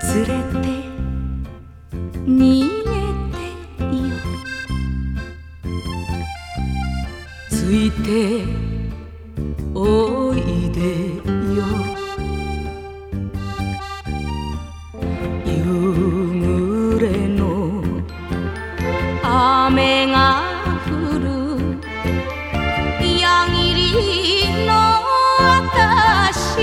れて逃げてよ、ついておいでよ。夕暮れの雨が降る矢切の私、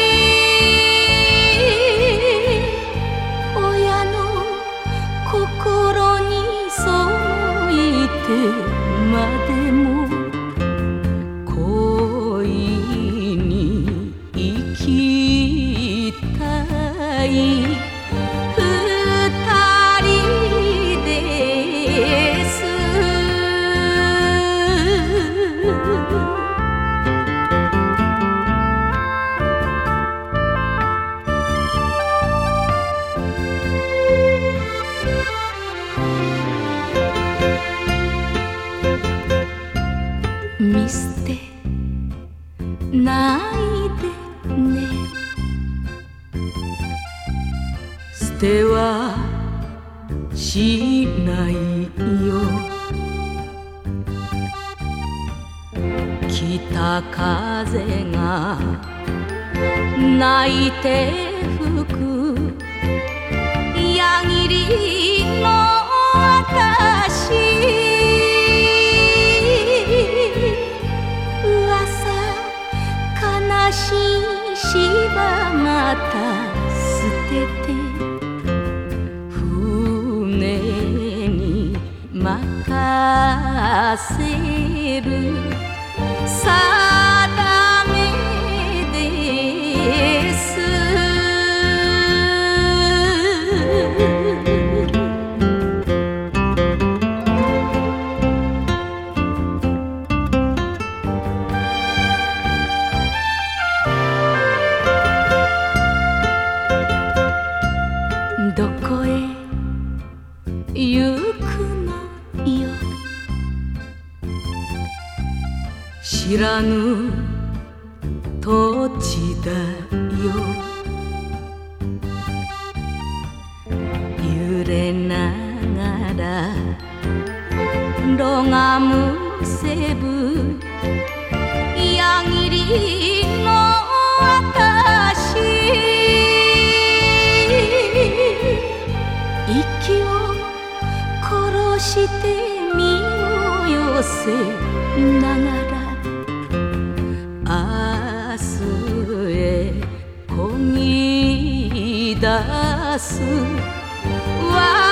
親の心に背いてまでも恋に生きたい二人です。見捨てないでね、捨てはしないよ。北風が泣いて吹く矢切の私、悲しい芝また捨てて船に任せる定めです。どこへ行くのよ、知らぬ土地だよ。揺れながらろがむせぶ矢切の私、息を殺して身を寄せながら明日へ漕ぎ出す